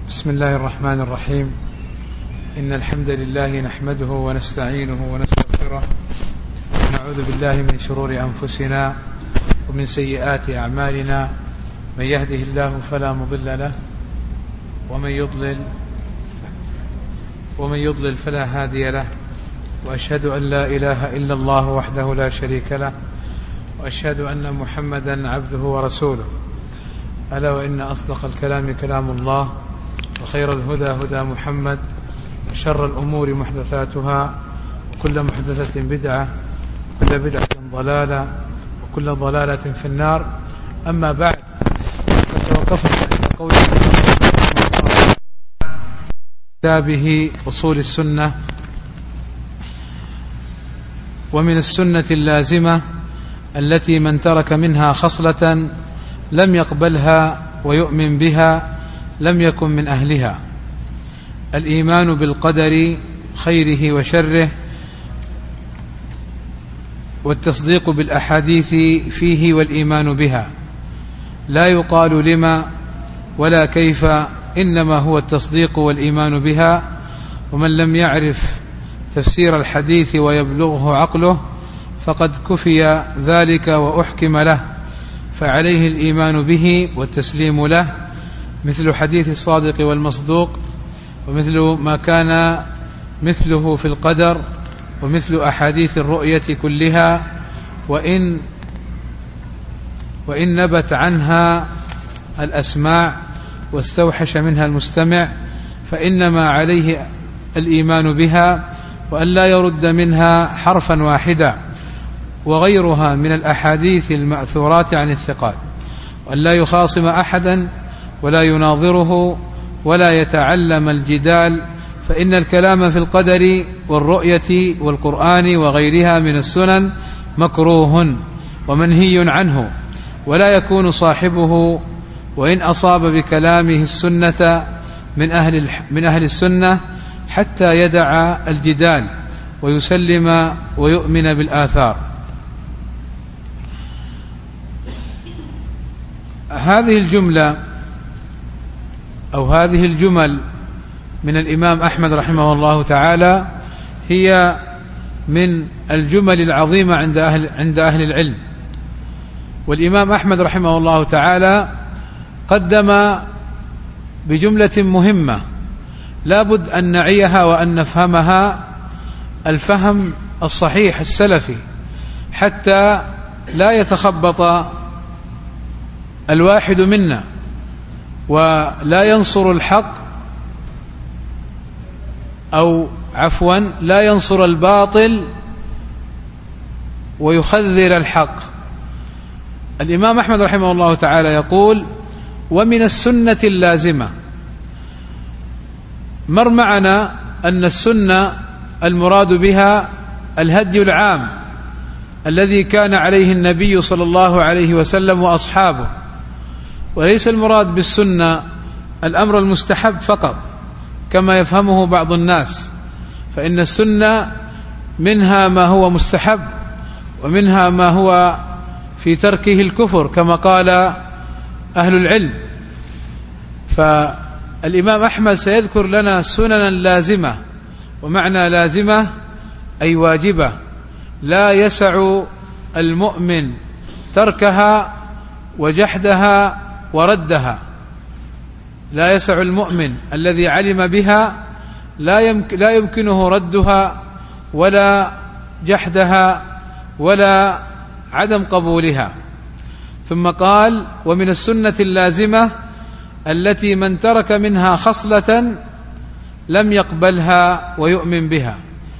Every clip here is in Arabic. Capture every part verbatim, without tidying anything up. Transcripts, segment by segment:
بسم الله الرحمن الرحيم. إن الحمد لله نحمده ونستعينه ونستغفره ونعوذ بالله من شرور أنفسنا ومن سيئات أعمالنا. من يهده الله فلا مضل له ومن يضلل ومن يضلل فلا هادي له. وأشهد أن لا إله إلا الله وحده لا شريك له، وأشهد أن محمدا عبده ورسوله. ألا وإن أصدق الكلام كلام الله، وخير الهدى هدى محمد، وشر الأمور محدثاتها، وكل محدثة بدعة، وكل بدعة ضلالة، وكل ضلالة في النار. أما بعد، فتوقفت عند قول كتابه أصول السنة. ومن السنة اللازمة التي من ترك منها خصلة لم يقبلها ويؤمن بها لم يكن من أهلها: الإيمان بالقدر خيره وشره، والتصديق بالأحاديث فيه والإيمان بها. لا يقال لما ولا كيف، إنما هو التصديق والإيمان بها. ومن لم يعرف تفسير الحديث ويبلغه عقله فقد كفي ذلك وأحكم له، فعليه الإيمان به والتسليم له، مثل حديث الصادق والمصدوق، ومثل ما كان مثله في القدر، ومثل أحاديث الرؤية كلها، وإن وإن نبت عنها الأسماع واستوحش منها المستمع، فإنما عليه الإيمان بها، وأن لا يرد منها حرفا واحدا، وغيرها من الأحاديث المأثورات عن الثقات، وأن لا يخاصم أحدا ولا يناظره ولا يتعلم الجدال، فإن الكلام في القدر والرؤية والقرآن وغيرها من السنن مكروه ومنهي عنه، ولا يكون صاحبه وإن أصاب بكلامه السنة من أهل من أهل السنة حتى يدع الجدال ويسلم ويؤمن بالآثار. هذه الجملة أو هذه الجمل من الإمام أحمد رحمه الله تعالى هي من الجمل العظيمة عند أهل, عند أهل العلم. والإمام أحمد رحمه الله تعالى قدم بجملة مهمة لا بد أن نعيها وأن نفهمها الفهم الصحيح السلفي، حتى لا يتخبط الواحد منا ولا ينصر الحق، أو عفوا لا ينصر الباطل ويخذل الحق. الإمام أحمد رحمه الله تعالى يقول: ومن السنة اللازمة. مر معنا أن السنة المراد بها الهدي العام الذي كان عليه النبي صلى الله عليه وسلم وأصحابه، وليس المراد بالسنة الأمر المستحب فقط كما يفهمه بعض الناس، فإن السنة منها ما هو مستحب ومنها ما هو في تركه الكفر كما قال أهل العلم. فالإمام أحمد سيذكر لنا سننا لازمة، ومعنى لازمة أي واجبة، لا يسع المؤمن تركها وجحدها وردها. لا يسع المؤمن الذي علم بها لا يمكن لا يمكنه ردها ولا جحدها ولا عدم قبولها. ثم قال: ومن السنة اللازمة التي من ترك منها خصلة لم يقبلها ويؤمن بها.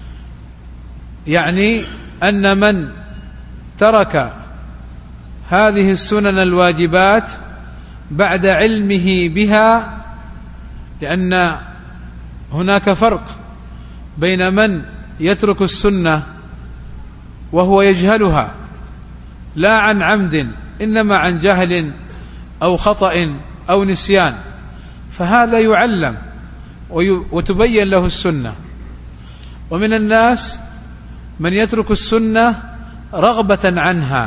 يعني أن من ترك هذه السنن الواجبات بعد علمه بها، لأن هناك فرق بين من يترك السنة وهو يجهلها لا عن عمد إنما عن جهل أو خطأ أو نسيان، فهذا يعلم وتبين له السنة. ومن الناس من يترك السنة رغبة عنها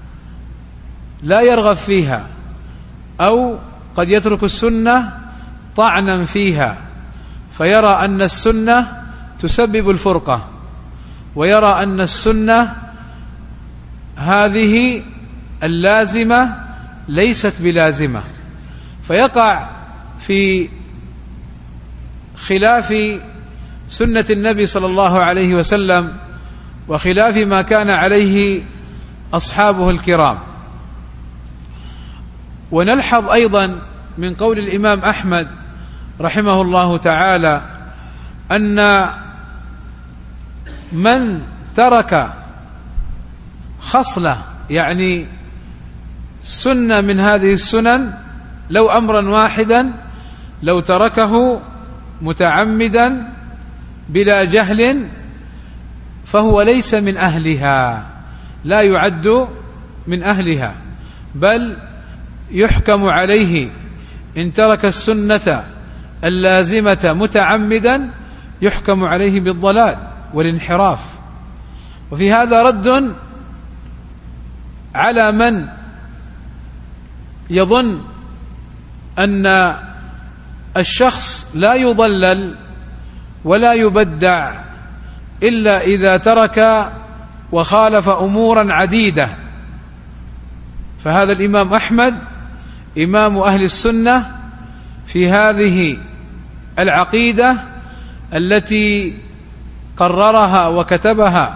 لا يرغب فيها، أو قد يترك السنة طعنا فيها فيرى أن السنة تسبب الفرقة، ويرى أن السنة هذه اللازمة ليست بلازمة، فيقع في خلاف سنة النبي صلى الله عليه وسلم وخلاف ما كان عليه أصحابه الكرام. ونلحظ أيضا من قول الإمام أحمد رحمه الله تعالى أن من ترك خصلة يعني سنة من هذه السنن لو أمرا واحدا لو تركه متعمدا بلا جهل فهو ليس من أهلها، لا يعد من أهلها، بل يحكم عليه إن ترك السنة اللازمة متعمدا يحكم عليه بالضلال والانحراف. وفي هذا رد على من يظن أن الشخص لا يضلل ولا يبدع إلا إذا ترك وخالف أمورا عديدة. فهذا الإمام أحمد إمام أهل السنة في هذه العقيدة التي قررها وكتبها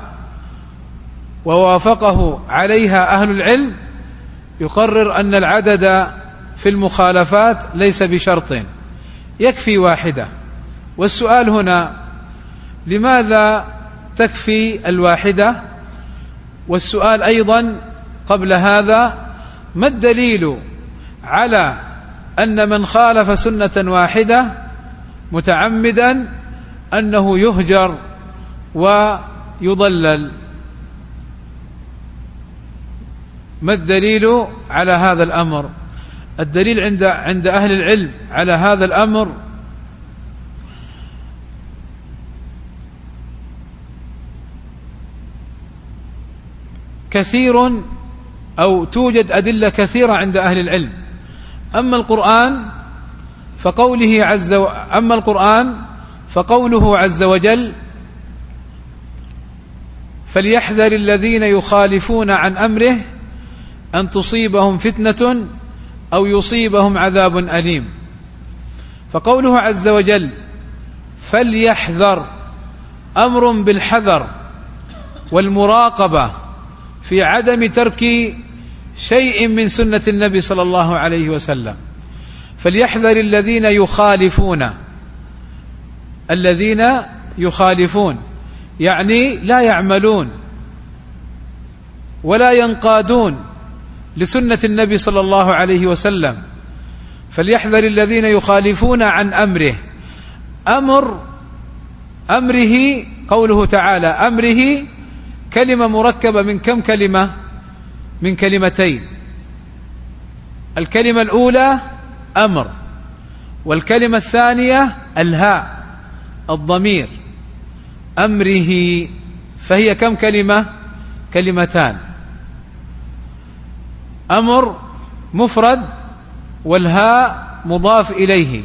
ووافقه عليها أهل العلم، يقرر أن العدد في المخالفات ليس بشرط، يكفي واحدة. والسؤال هنا لماذا تكفي الواحدة؟ والسؤال أيضا قبل هذا ما الدليل على أن من خالف سنة واحدة متعمدا أنه يهجر ويضلل؟ ما الدليل على هذا الأمر؟ الدليل عند عند أهل العلم على هذا الأمر كثير، أو توجد أدلة كثيرة عند أهل العلم. أما القرآن فقوله عز و... أما القرآن فقوله عز وجل: فليحذر الذين يخالفون عن أمره أن تصيبهم فتنة أو يصيبهم عذاب أليم. فقوله عز وجل فليحذر أمر بالحذر والمراقبة في عدم ترك شيء من سنة النبي صلى الله عليه وسلم. فليحذر الذين يخالفون، الذين يخالفون يعني لا يعملون ولا ينقادون لسنة النبي صلى الله عليه وسلم. فليحذر الذين يخالفون عن أمره. أمر أمره قوله تعالى أمره كلمة مركبة من كم كلمة؟ من كلمتين. الكلمة الأولى أمر، والكلمة الثانية الهاء الضمير أمره، فهي كم كلمة؟ كلمتان. أمر مفرد والهاء مضاف إليه.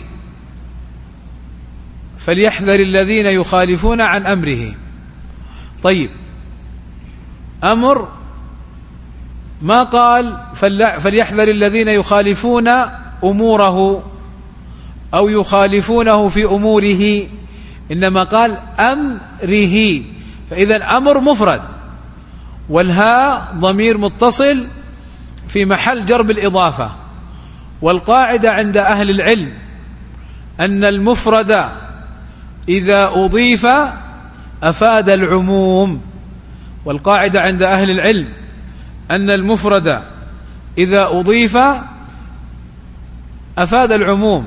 فليحذر الذين يخالفون عن أمره. طيب، أمر ما قال فليحذر الذين يخالفون أموره أو يخالفونه في أموره، إنما قال أمره. فإذا أمر مفرد والهاء ضمير متصل في محل جر بالإضافة. والقاعدة عند أهل العلم أن المفرد إذا أضيف أفاد العموم. والقاعدة عند أهل العلم أن المفرد إذا أضيف أفاد العموم.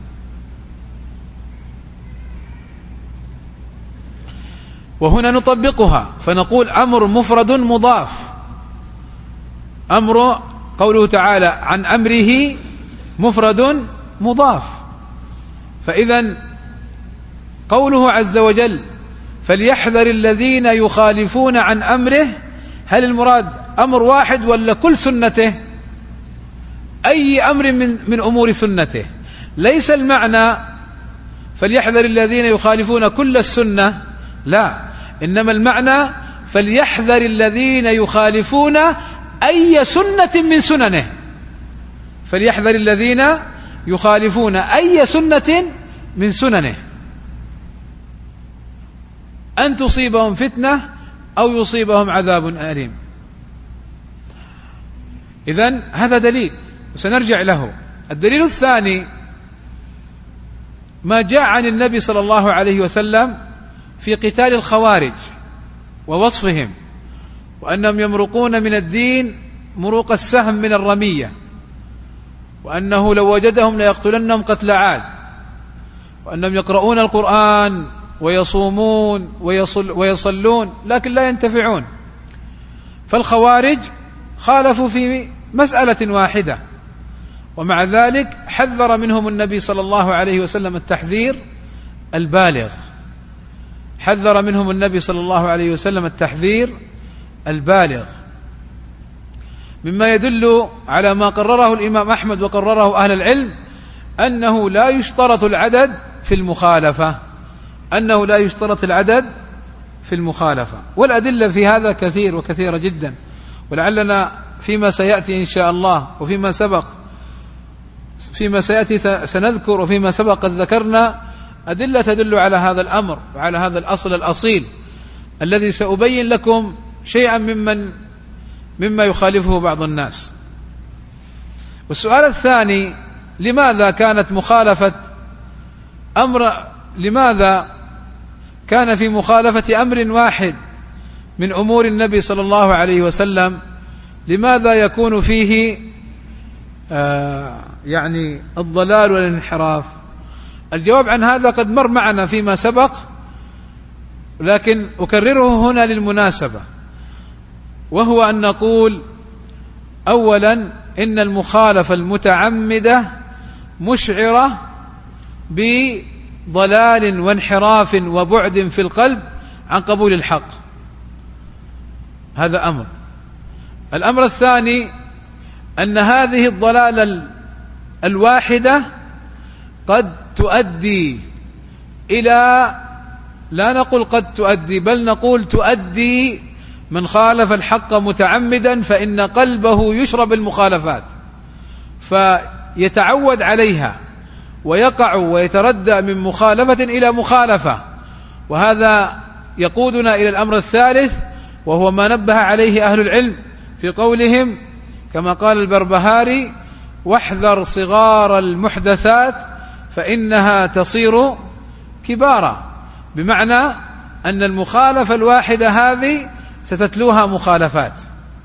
وهنا نطبقها فنقول أمر مفرد مضاف. أمر قوله تعالى عن أمره مفرد مضاف. فإذا قوله عز وجل فليحذر الذين يخالفون عن أمره، هل المراد أمر واحد ولا كل سنته؟ أي أمر من, من أمور سنته؟ ليس المعنى فليحذر الذين يخالفون كل السنة، لا، إنما المعنى فليحذر الذين يخالفون أي سنة من سننه، فليحذر الذين يخالفون أي سنة من سننه أن تصيبهم فتنة أو يصيبهم عذاب أليم. إذن هذا دليل وسنرجع له. الدليل الثاني ما جاء عن النبي صلى الله عليه وسلم في قتال الخوارج ووصفهم وأنهم يمرقون من الدين مروق السهم من الرمية، وأنه لو وجدهم ليقتلنهم قتل عاد، وأنهم يقرؤون القرآن ويصومون ويصل ويصلون لكن لا ينتفعون. فالخوارج خالفوا في مسألة واحدة، ومع ذلك حذر منهم النبي صلى الله عليه وسلم التحذير البالغ، حذر منهم النبي صلى الله عليه وسلم التحذير البالغ، مما يدل على ما قرره الإمام أحمد وقرره أهل العلم أنه لا يشترط العدد في المخالفة، أنه لا يشترط العدد في المخالفة. والأدلة في هذا كثير وكثيرة جدا، ولعلنا فيما سيأتي إن شاء الله وفيما سبق فيما سيأتي سنذكر وفيما سبق قد ذكرنا أدلة تدل على هذا الأمر وعلى هذا الأصل الأصيل الذي سأبين لكم شيئا ممن مما يخالفه بعض الناس. والسؤال الثاني: لماذا كانت مخالفة أمر لماذا كان في مخالفة أمر واحد من أمور النبي صلى الله عليه وسلم لماذا يكون فيه آه يعني الضلال والانحراف؟ الجواب عن هذا قد مر معنا فيما سبق، لكن أكرره هنا للمناسبة، وهو أن نقول أولا إن المخالفة المتعمدة مشعرة بضلال وانحراف وبعد في القلب عن قبول الحق، هذا أمر. الأمر الثاني أن هذه الضلالة الواحدة قد تؤدي إلى، لا نقول قد تؤدي بل نقول تؤدي من خالف الحق متعمدا فإن قلبه يشرب المخالفات فيتعود عليها ويقع ويتردى من مخالفة إلى مخالفة، وهذا يقودنا إلى الأمر الثالث وهو ما نبه عليه أهل العلم في قولهم كما قال البربهاري: واحذر صغار المحدثات فإنها تصير كبارا، بمعنى أن المخالفة الواحدة هذه ستتلوها مخالفات.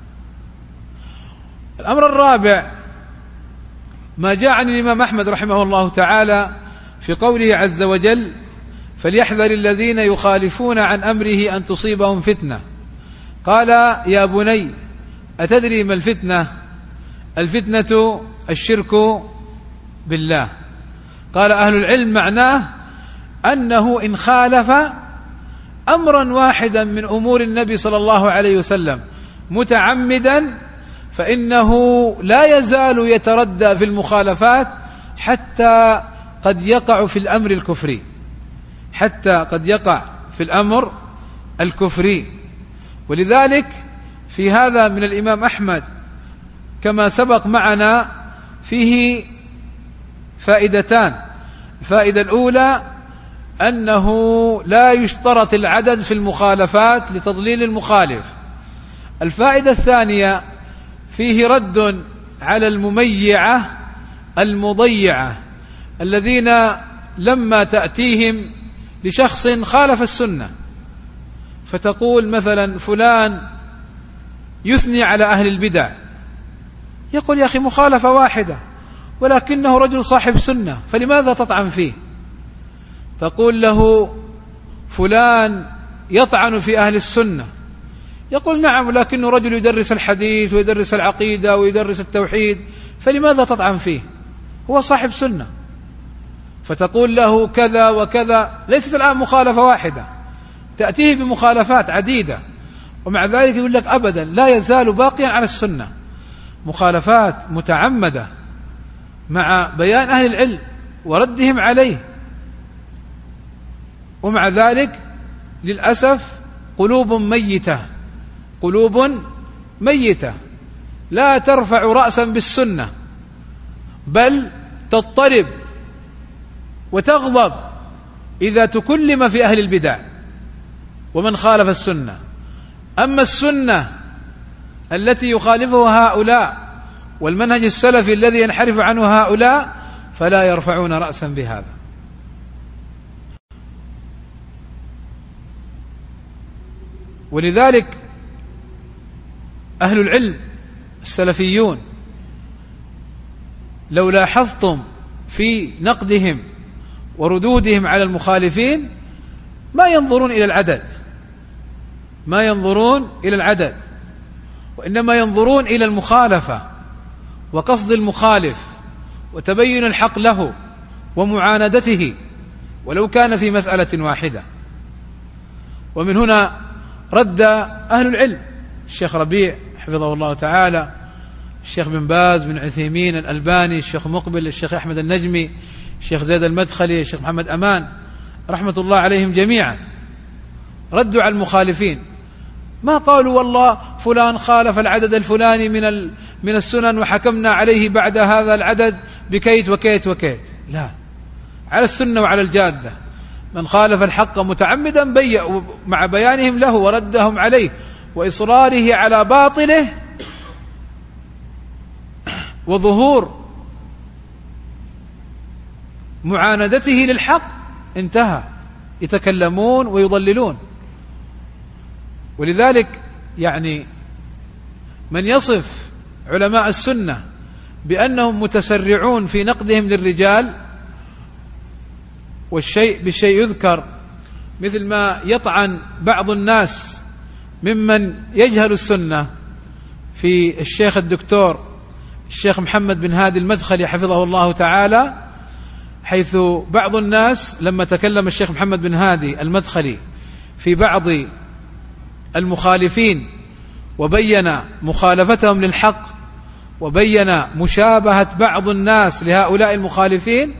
الأمر الرابع ما جاء عن الإمام أحمد رحمه الله تعالى في قوله عز وجل: فليحذر الذين يخالفون عن أمره أن تصيبهم فتنة. قال: يا بني أتدري ما الفتنة؟ الفتنة الشرك بالله. قال أهل العلم معناه أنه إن خالف أمرا واحدا من أمور النبي صلى الله عليه وسلم متعمدا فإنه لا يزال يتردى في المخالفات حتى قد يقع في الأمر الكفري، حتى قد يقع في الأمر الكفري. ولذلك في هذا من الإمام أحمد كما سبق معنا فيه فائدتان. الفائدة الأولى أنه لا يشترط العدد في المخالفات لتضليل المخالف. الفائدة الثانية فيه رد على المميعة المضيعة الذين لما تأتيهم لشخص خالف السنة فتقول مثلا فلان يثني على أهل البدع، يقول: يا أخي مخالفة واحدة ولكنه رجل صاحب سنة فلماذا تطعن فيه؟ تقول له فلان يطعن في أهل السنة، يقول: نعم ولكنه رجل يدرس الحديث ويدرس العقيدة ويدرس التوحيد فلماذا تطعن فيه؟ هو صاحب سنة. فتقول له كذا وكذا، ليست الآن مخالفة واحدة، تأتيه بمخالفات عديدة، ومع ذلك يقول لك أبدا لا يزال باقيا على السنة. مخالفات متعمدة مع بيان أهل العلم وردهم عليه. ومع ذلك للأسف قلوب ميتة، قلوب ميتة لا ترفع رأسا بالسنة، بل تضطرب وتغضب إذا تكلم في أهل البدع ومن خالف السنة. أما السنة التي يخالفها هؤلاء والمنهج السلفي الذي ينحرف عنه هؤلاء فلا يرفعون رأسا بهذا. ولذلك أهل العلم السلفيون لو لاحظتم في نقدهم وردودهم على المخالفين ما ينظرون إلى العدد، ما ينظرون إلى العدد، وإنما ينظرون إلى المخالفة وقصد المخالف وتبين الحق له ومعاندته ولو كان في مسألة واحدة. ومن هنا رد أهل العلم الشيخ ربيع حفظه الله تعالى، الشيخ بن باز، بن عثيمين، الألباني، الشيخ مقبل، الشيخ أحمد النجمي، الشيخ زيد المدخلي، الشيخ محمد أمان رحمة الله عليهم جميعا، ردوا على المخالفين. ما قالوا والله فلان خالف العدد الفلاني من من السنن وحكمنا عليه بعد هذا العدد بكيت وكيت وكيت، لا، على السنة وعلى الجادة. من خالف الحق متعمدا بي مع بيانهم له وردهم عليه وإصراره على باطله وظهور معاندته للحق انتهى، يتكلمون ويضللون. ولذلك يعني من يصف علماء السنة بأنهم متسرعون في نقدهم للرجال، والشيء بالشيء يذكر، مثل ما يطعن بعض الناس ممن يجهل السنة في الشيخ الدكتور الشيخ محمد بن هادي المدخلي حفظه الله تعالى، حيث بعض الناس لما تكلم الشيخ محمد بن هادي المدخلي في بعض المخالفين وبين مخالفتهم للحق وبين مشابهة بعض الناس لهؤلاء المخالفين،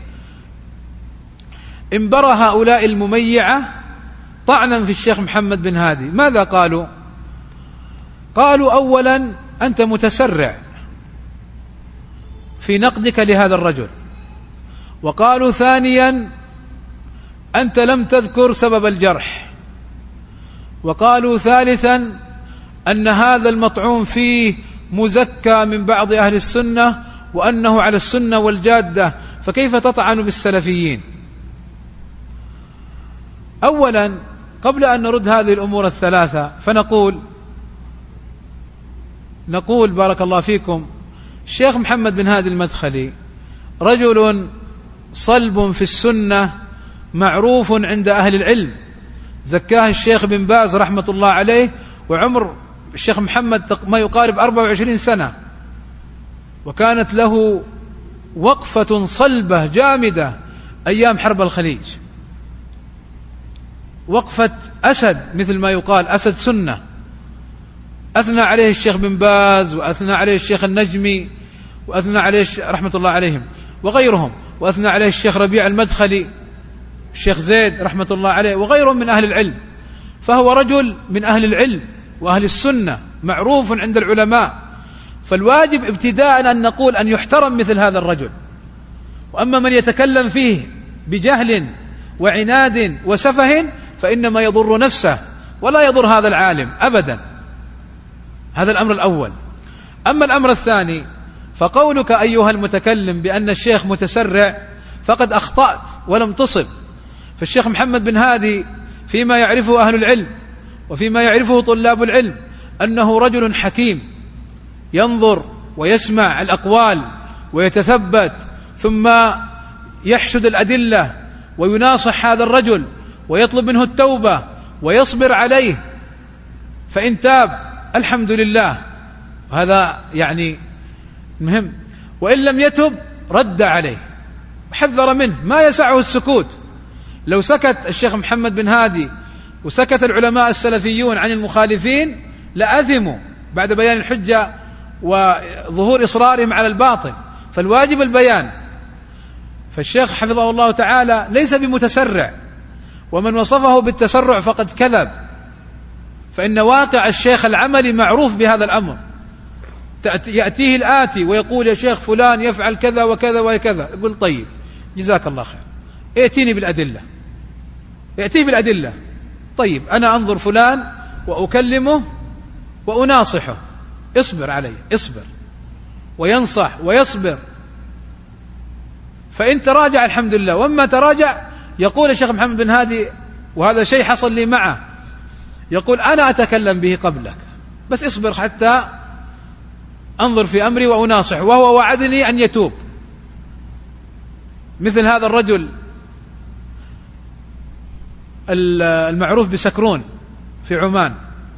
انبرى هؤلاء المميعة طعنا في الشيخ محمد بن هادي. ماذا قالوا؟ قالوا أولا أنت متسرع في نقدك لهذا الرجل، وقالوا ثانيا أنت لم تذكر سبب الجرح، وقالوا ثالثا أن هذا المطعون فيه مزكى من بعض أهل السنة وأنه على السنة والجادة، فكيف تطعن بالسلفيين؟ أولا قبل أن نرد هذه الأمور الثلاثة فنقول نقول بارك الله فيكم، الشيخ محمد بن هادي المدخلي رجل صلب في السنة معروف عند أهل العلم، زكاه الشيخ بن باز رحمة الله عليه، وعمر الشيخ محمد ما يقارب أربع وعشرين سنة، وكانت له وقفة صلبة جامدة أيام حرب الخليج، وقفة أسد مثل ما يقال، أسد سنة، أثنى عليه الشيخ بن باز وأثنى عليه الشيخ النجمي وأثنى عليه رحمة الله عليهم وغيرهم، وأثنى عليه الشيخ ربيع المدخلي، الشيخ زيد رحمة الله عليه وغيرهم من أهل العلم. فهو رجل من أهل العلم وأهل السنة معروف عند العلماء، فالواجب ابتداء أن نقول أن يحترم مثل هذا الرجل. وأما من يتكلم فيه بجهل وعناد وسفه فإنما يضر نفسه ولا يضر هذا العالم أبدا. هذا الأمر الأول. أما الأمر الثاني فقولك أيها المتكلم بأن الشيخ متسرع فقد أخطأت ولم تصب. فالشيخ محمد بن هادي فيما يعرفه أهل العلم وفيما يعرفه طلاب العلم أنه رجل حكيم ينظر ويسمع الأقوال ويتثبت ثم يحشد الأدلة ويناصح هذا الرجل ويطلب منه التوبة ويصبر عليه، فإن تاب الحمد لله، هذا يعني مهم، وإن لم يتب رد عليه وحذر منه، ما يسعه السكوت. لو سكت الشيخ محمد بن هادي وسكت العلماء السلفيون عن المخالفين لأثموا بعد بيان الحجة وظهور إصرارهم على الباطل، فالواجب البيان. فالشيخ حفظه الله تعالى ليس بمتسرع، ومن وصفه بالتسرع فقد كذب، فإن واقع الشيخ العملي معروف بهذا الأمر. يأتيه الآتي ويقول يا شيخ فلان يفعل كذا وكذا وكذا، يقول طيب جزاك الله خير، ائتيني بالأدلة، يأتيه بالأدلة. طيب أنا أنظر فلان وأكلمه وأناصحه، اصبر علي، اصبر، وينصح ويصبر، فإن تراجع الحمد لله، وما تراجع يقول الشيخ محمد بن هادي، وهذا شيء حصل لي معه، يقول أنا أتكلم به قبلك بس اصبر حتى أنظر في أمري وأناصح، وهو وعدني أن يتوب. مثل هذا الرجل المعروف بسكرون في عمان،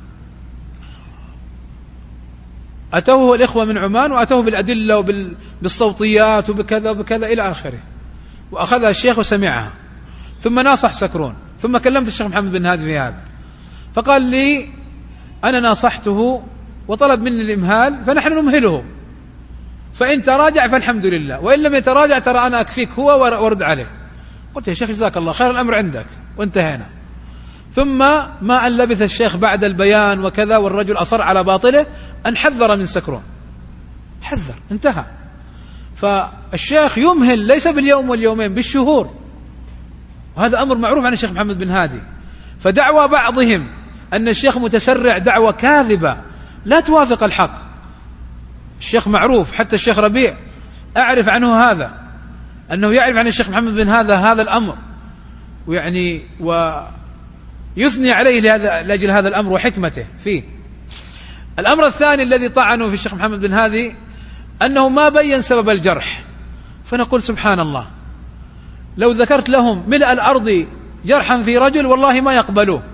أتوه الإخوة من عمان وأتوه بالأدلة وبالصوتيات وبكذا وبكذا إلى آخره، وأخذها الشيخ وسمعها، ثم ناصح سكرون، ثم كلمت الشيخ محمد بن هادي في هذا، فقال لي أنا ناصحته وطلب مني الإمهال، فنحن نمهله، فإن تراجع فالحمد لله، وإن لم يتراجع ترى أنا أكفيك هو وارد عليه. قلت يا شيخ جزاك الله خير، الأمر عندك، وانتهينا. ثم ما أن لبث الشيخ بعد البيان وكذا والرجل أصر على باطله أن حذر من سكرون، حذر، انتهى. فالشيخ يمهل ليس باليوم واليومين، بالشهور، وهذا أمر معروف عن الشيخ محمد بن هادي. فدعوى بعضهم أن الشيخ متسرع دعوة كاذبة لا توافق الحق. الشيخ معروف، حتى الشيخ ربيع أعرف عنه هذا، أنه يعرف عن الشيخ محمد بن هذا هذا الأمر، ويعني ويثني عليه لأجل هذا الأمر وحكمته فيه. الأمر الثاني الذي طعنوا في الشيخ محمد بن هادي أنه ما بين سبب الجرح، فنقول سبحان الله، لو ذكرت لهم ملء الأرض جرحا في رجل والله ما يقبلوه،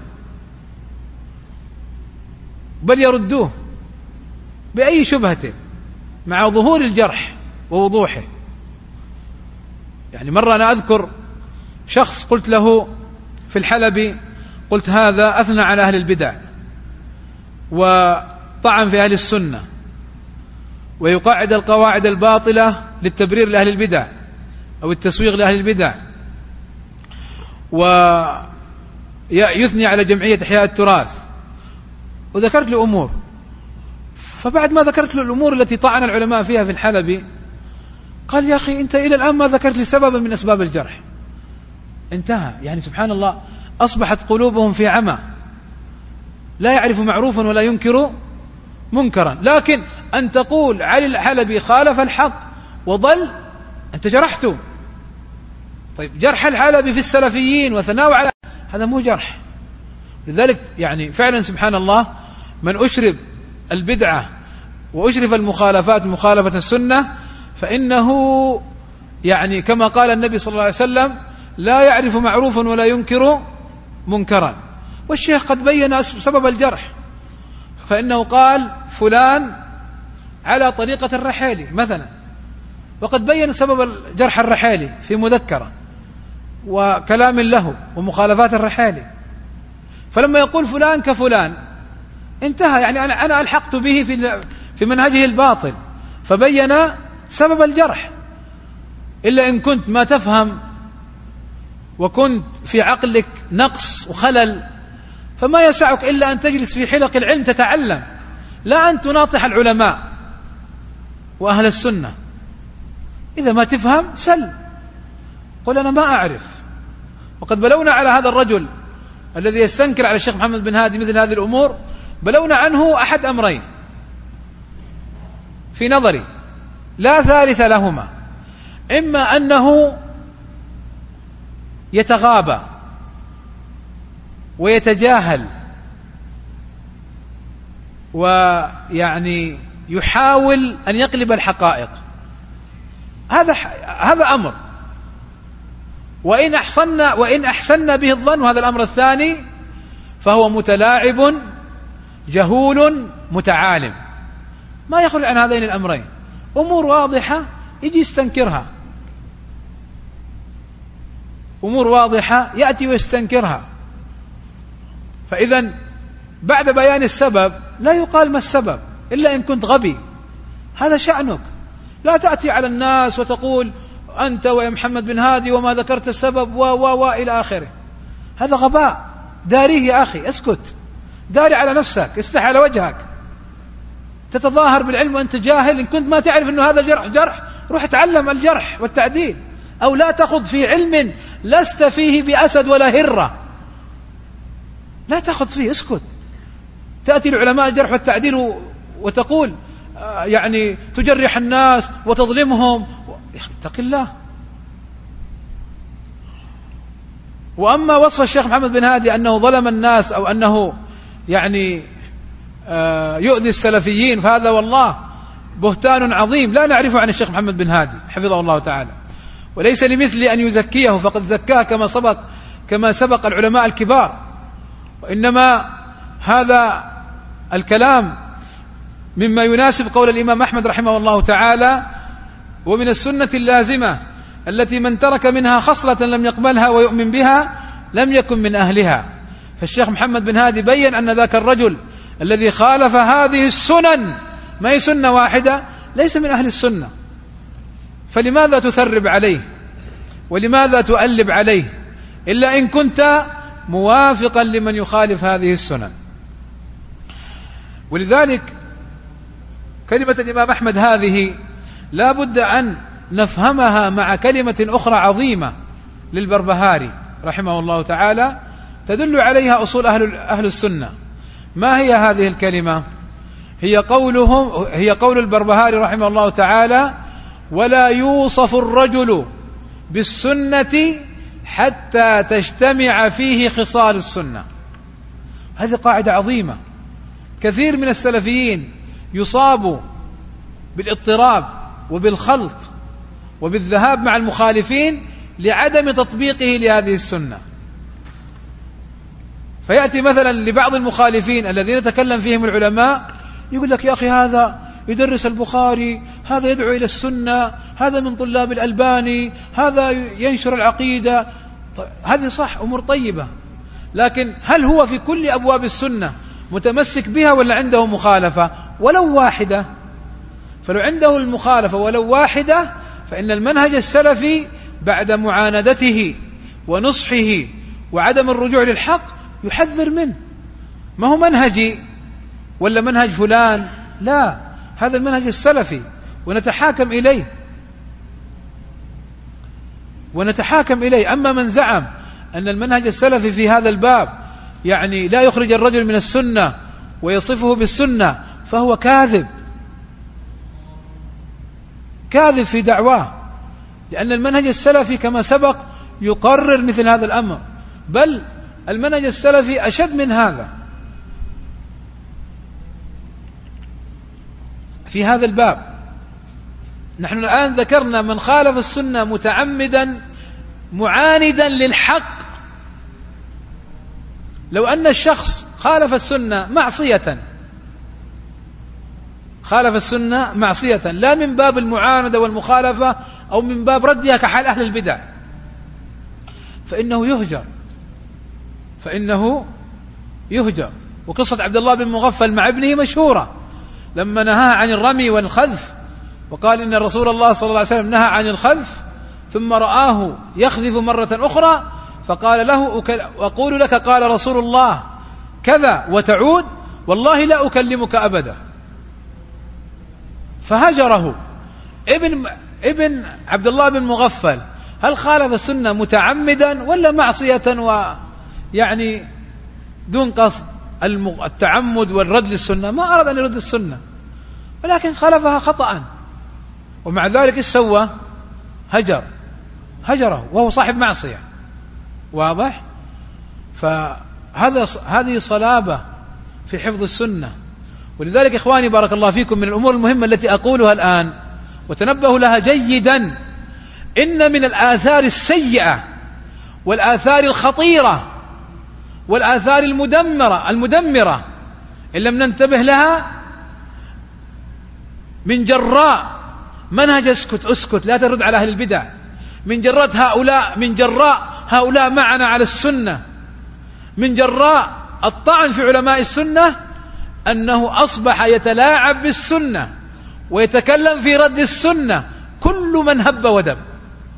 بل يردوه بأي شبهة مع ظهور الجرح ووضوحه. يعني مرة أنا أذكر شخص قلت له في الحلبي، قلت هذا أثنى على أهل البدع وطعن في أهل السنة، ويقاعد القواعد الباطلة للتبرير لأهل البدع أو التسويغ لأهل البدع، ويثني على جمعية إحياء التراث، وذكرت له أمور. فبعد ما ذكرت له الأمور التي طعن العلماء فيها في الحلبي، قال يا أخي أنت إلى الآن ما ذكرت لي سببا من أسباب الجرح. انتهى. يعني سبحان الله، أصبحت قلوبهم في عمى، لا يعرف معروفا ولا ينكر منكرا. لكن أن تقول علي الحلبي خالف الحق وضل، أنت جرحته. طيب جرح الحلبي في السلفيين وثناء على هذا مو جرح. لذلك يعني فعلا سبحان الله، من أشرب البدعة وأشرف المخالفات مخالفة السنة فإنه يعني كما قال النبي صلى الله عليه وسلم لا يعرف معروفا ولا ينكر منكرا. والشيخ قد بين سبب الجرح، فإنه قال فلان على طريقة الرحيلي مثلا، وقد بين سبب جرح الرحيلي في مذكرة وكلام له ومخالفات الرحيلي. فلما يقول فلان كفلان انتهى، يعني أنا أنا ألحقت به في في منهجه الباطل، فبين سبب الجرح. إلا إن كنت ما تفهم وكنت في عقلك نقص وخلل، فما يسعك إلا أن تجلس في حلق العلم تتعلم، لا أن تناطح العلماء وأهل السنة. إذا ما تفهم سل، قل أنا ما أعرف. وقد بلونا على هذا الرجل الذي يستنكر على الشيخ محمد بن هادي مثل هذه الأمور، بلونا عنه أحد أمرين في نظري لا ثالث لهما: إما أنه يتغابى ويتجاهل ويعني يحاول أن يقلب الحقائق، هذا هذا أمر. وإن أحسننا وإن أحسننا به الظن، وهذا الأمر الثاني، فهو متلاعب جهول متعالم، ما يخرج عن هذين الأمرين. أمور واضحة يجي يستنكرها، أمور واضحة يأتي ويستنكرها. فإذا بعد بيان السبب لا يقال ما السبب إلا إن كنت غبي، هذا شأنك. لا تأتي على الناس وتقول أنت ويا محمد بن هادي وما ذكرت السبب و و و إلى آخره. هذا غباء، داريه يا أخي، اسكت، داري على نفسك، استح على وجهك. تتظاهر بالعلم وأنت جاهل. إن كنت ما تعرف أنه هذا جرح جرح روح اتعلم الجرح والتعديل، أو لا تخض في علم لست فيه بأسد ولا هرة، لا تخض فيه، اسكت. تأتي العلماء الجرح والتعديل وتقول يعني تجرح الناس وتظلمهم، يا أخي اتق الله. وأما وصف الشيخ محمد بن هادي أنه ظلم الناس أو أنه يعني يؤذي السلفيين، فهذا والله بهتان عظيم لا نعرفه عن الشيخ محمد بن هادي حفظه الله تعالى، وليس لمثل أن يزكيه، فقد زكاه كما سبق كما سبق العلماء الكبار. وإنما هذا الكلام مما يناسب قول الإمام أحمد رحمه الله تعالى: ومن السنة اللازمة التي من ترك منها خصلة لم يقبلها ويؤمن بها لم يكن من أهلها. فالشيخ محمد بن هادي بيّن أن ذاك الرجل الذي خالف هذه السنن، ما هي سنة واحدة، ليس من أهل السنة. فلماذا تثرب عليه ولماذا تؤلب عليه إلا إن كنت موافقا لمن يخالف هذه السنن؟ ولذلك كلمة الإمام أحمد هذه لا بد أن نفهمها مع كلمة أخرى عظيمة للبربهاري رحمه الله تعالى تدل عليها أصول أهل, أهل السنة. ما هي هذه الكلمة؟ هي قولهم هي قول البربهاري رحمه الله تعالى: ولا يوصف الرجل بالسنة حتى تجتمع فيه خصال السنة. هذه قاعدة عظيمة. كثير من السلفيين يصاب بالاضطراب وبالخلط وبالذهاب مع المخالفين لعدم تطبيقه لهذه السنة. فيأتي مثلا لبعض المخالفين الذين تكلم فيهم العلماء يقول لك: يا أخي هذا يدرس البخاري، هذا يدعو إلى السنة، هذا من طلاب الألباني، هذا ينشر العقيدة. هذه صح، أمور طيبة، لكن هل هو في كل أبواب السنة متمسك بها ولا عنده مخالفة ولو واحدة؟ فلو عنده المخالفة ولو واحدة فإن المنهج السلفي بعد معاندته ونصحه وعدم الرجوع للحق يحذر منه. ما هو منهجي ولا منهج فلان، لا، هذا المنهج السلفي ونتحاكم إليه ونتحاكم إليه. أما من زعم أن المنهج السلفي في هذا الباب يعني لا يخرج الرجل من السنة ويصفه بالسنة فهو كاذب كاذب في دعواه، لأن المنهج السلفي كما سبق يقرر مثل هذا الأمر، بل المنهج السلفي أشد من هذا في هذا الباب. نحن الآن ذكرنا من خالف السنة متعمدا معاندا للحق. لو أن الشخص خالف السنة معصية خالف السنة معصية لا من باب المعاندة والمخالفة أو من باب ردها كحال أهل البدع، فإنه يهجر فإنه يهجر وقصة عبد الله بن مغفل مع ابنه مشهورة، لما نهى عن الرمي والخذف وقال إن رسول الله صلى الله عليه وسلم نهى عن الخذف، ثم رآه يخذف مرة أخرى فقال له: أقول لك قال رسول الله كذا وتعود، والله لا أكلمك أبدا. فهجره. ابن ابن عبد الله بن مغفل هل خالف السنة متعمدا ولا معصية ويعني دون قصد التعمد والرد للسنة؟ ما أراد أن يرد السنة ولكن خالفها خطأ، ومع ذلك إيش سوى؟ هجر هجره وهو صاحب معصية. واضح؟ فهذا هذه صلابة في حفظ السنة. ولذلك إخواني بارك الله فيكم من الأمور المهمة التي أقولها الآن وتنبهوا لها جيدا: إن من الآثار السيئة والآثار الخطيرة والآثار المدمرة المدمرة إن لم ننتبه لها من جراء منهج اسكت اسكت لا ترد على أهل البدع، من جراء هؤلاء من جراء هؤلاء معنا على السنة، من جراء الطعن في علماء السنة، أنه أصبح يتلاعب بالسنة ويتكلم في رد السنة كل من هب ودب.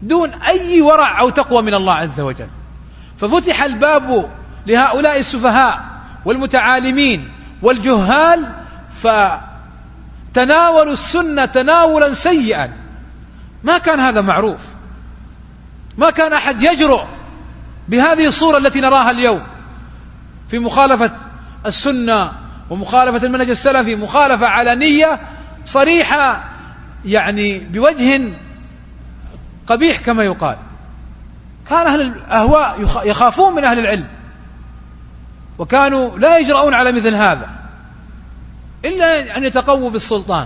دون أي ورع أو تقوى من الله عز وجل. ففتح الباب لهؤلاء السفهاء والمتعالمين والجهال، فتناولوا السنة تناولا سيئا. ما كان هذا معروف، ما كان أحد يجرؤ بهذه الصورة التي نراها اليوم في مخالفة السنة ومخالفة المنهج السلفي، مخالفة علنية صريحة، يعني بوجه قبيح كما يقال. كان أهل الأهواء يخافون من أهل العلم، وكانوا لا يجرؤون على مثل هذا إلا أن يتقووا بالسلطان.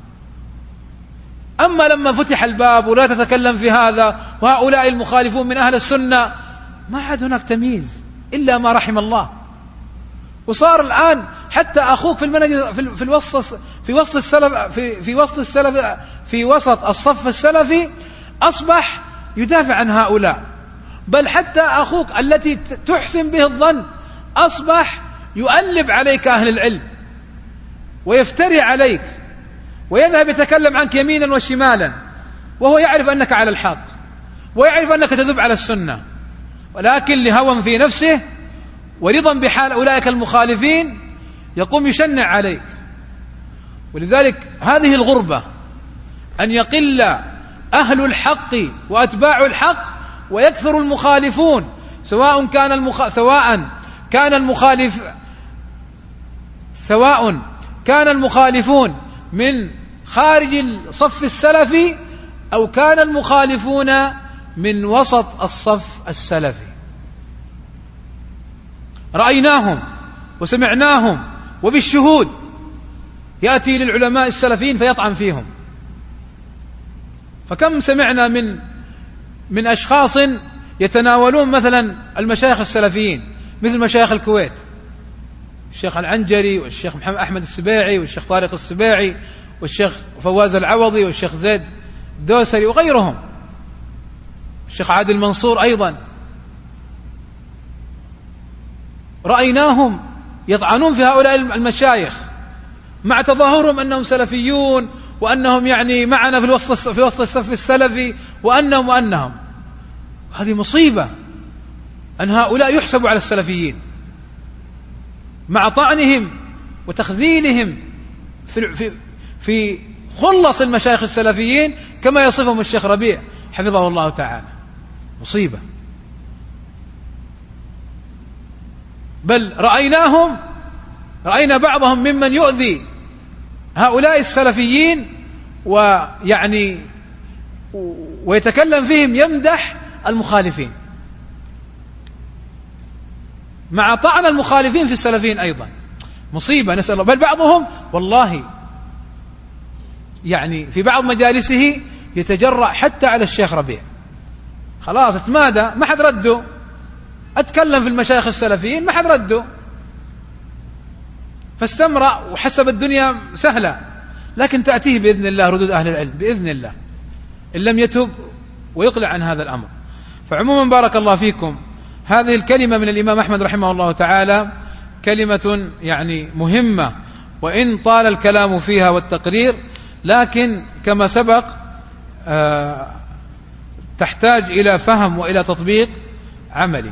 أما لما فتح الباب ولا تتكلم في هذا، وهؤلاء المخالفون من أهل السنة، ما عاد هناك تمييز إلا ما رحم الله. وصار الآن حتى أخوك في المنهج في الوسط في وسط السلف في في وسط السلف في وسط الصف السلفي أصبح يدافع عن هؤلاء، بل حتى أخوك التي تحسن به الظن أصبح يؤلب عليك أهل العلم ويفتري عليك ويذهب يتكلم عنك يمينا وشمالا، وهو يعرف أنك على الحق ويعرف أنك تذب على السنة، ولكن لهوى في نفسه ورضا بحال أولئك المخالفين يقوم يشنع عليك. ولذلك هذه الغربة، أن يقل أهل الحق وأتباع الحق ويكثر المخالفون، سواء كان المخ... سواء كان المخالف سواء كان المخالفون من خارج الصف السلفي أو كان المخالفون من وسط الصف السلفي. رأيناهم وسمعناهم وبالشهود، يأتي للعلماء السلفيين فيطعن فيهم. فكم سمعنا من من أشخاص يتناولون مثلا المشايخ السلفيين، مثل مشايخ الكويت، الشيخ العنجري والشيخ محمد أحمد السباعي والشيخ طارق السباعي والشيخ فواز العوضي والشيخ زيد الدوسري وغيرهم، الشيخ عادل منصور أيضا. رأيناهم يطعنون في هؤلاء المشايخ مع تظاهرهم أنهم سلفيون وأنهم يعني معنا في الوسط في وسط الصف السلفي وأنهم وأنهم. هذه مصيبة أن هؤلاء يحسبوا على السلفيين مع طعنهم وتخذيلهم في في في خلص المشايخ السلفيين كما يصفهم الشيخ ربيع حفظه الله تعالى. مصيبة. بل رأيناهم رأينا بعضهم ممن يؤذي هؤلاء السلفيين ويعني ويتكلم فيهم، يمدح المخالفين مع طعن المخالفين في السلفيين أيضا. مصيبة، نسأل الله. بل بعضهم والله يعني في بعض مجالسه يتجرأ حتى على الشيخ ربيع، خلاص اتمادى، ما حد رده، أتكلم في المشايخ السلفيين ما حد رده، فاستمرأ وحسب الدنيا سهلة. لكن تأتيه بإذن الله ردود أهل العلم بإذن الله إن لم يتب ويقلع عن هذا الأمر. فعموما بارك الله فيكم، هذه الكلمة من الإمام أحمد رحمه الله تعالى كلمة يعني مهمة، وإن طال الكلام فيها والتقرير، لكن كما سبق آه تحتاج إلى فهم وإلى تطبيق عملي.